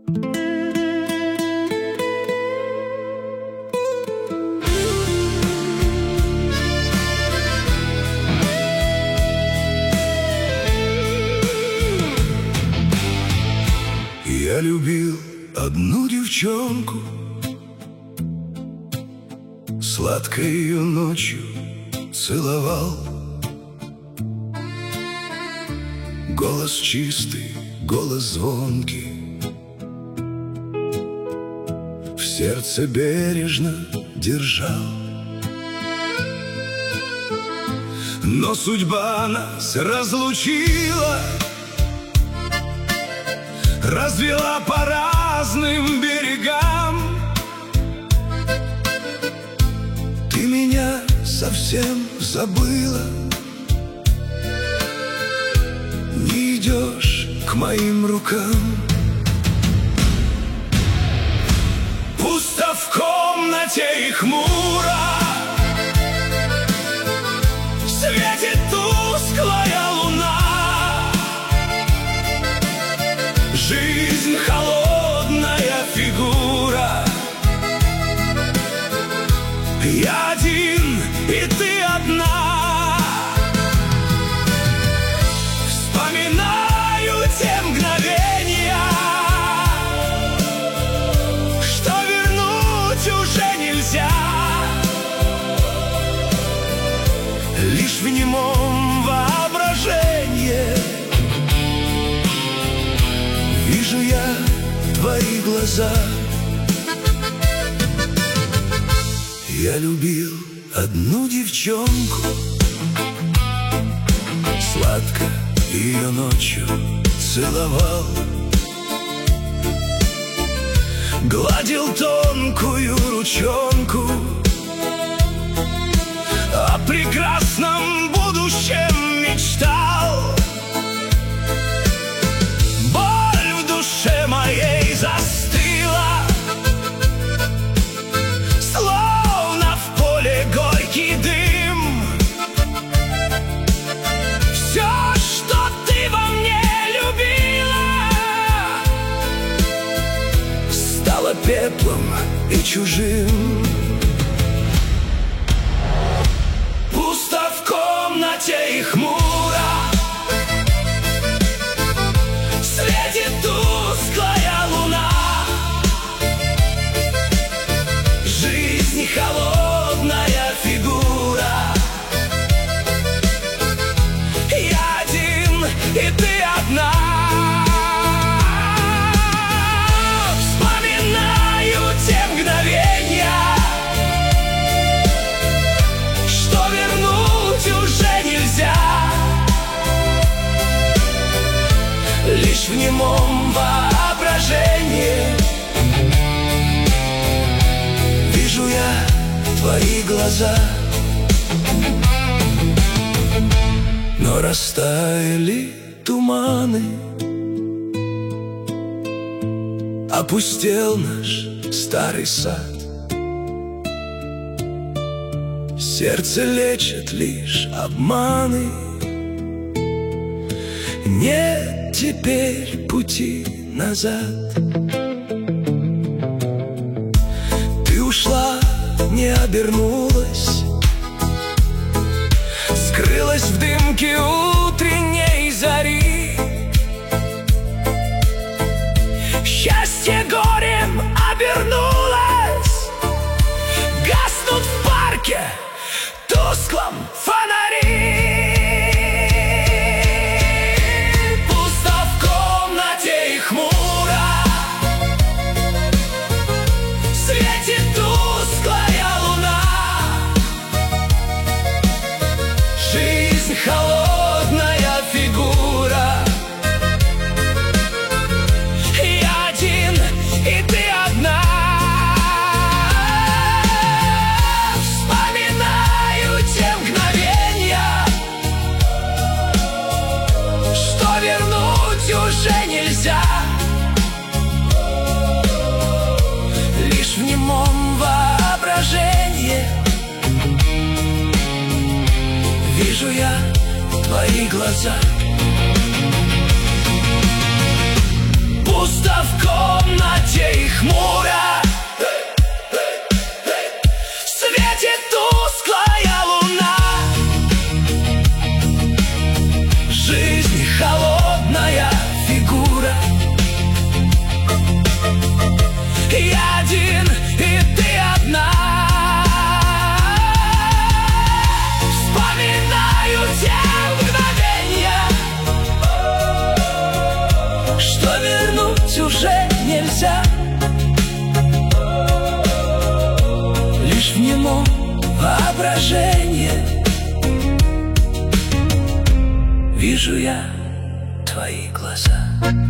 Я любил одну девчонку, сладко ее ночью целовал. Голос чистый, голос звонкий, в сердце бережно держал. Но судьба нас разлучила, развела по разным берегам. Ты меня совсем забыла, не идешь к моим рукам. Пусто в комнате и хмуро, светит тусклая луна. Жизнь холодная фигура, я один и ты одна. Вспоминаю те мгновения, что вернуть уже нельзя. Лишь в немом воображении вижу я твои глаза. Я любил одну девчонку, сладко ее ночью целовал. Гладил тонкую ручонку, о прекрасном будущем мечтал. Боль в душе моей застыла, словно в поле горький дым. Все, что ты во мне любила, стало пеплом и чужим. Пусто в комнате и хмуро, светит тусклая луна. Жизнь холодная фигура, я один и ты одна. Вспоминаю те мгновения, что вернуть уже нельзя. Лишь в немом воображении вижу я твои глаза. Но растаяли туманы, опустел наш старый сад. Сердце лечат лишь обманы, нет теперь пути назад. Ты ушла, не обернулась, скрылась в дымке утренней зари. Счастье горем обернулось, гаснут в парке тусклом фонари. Пусто в комнате и хмуро, светит тусклая луна. Жизнь холодная фигура, я один и ты одна. Вспоминаю те мгновения, что вернуть уже нельзя. Лишь в немом воображении вижу я твои глаза. Пусто в комнате воображение. Вижу я твои глаза.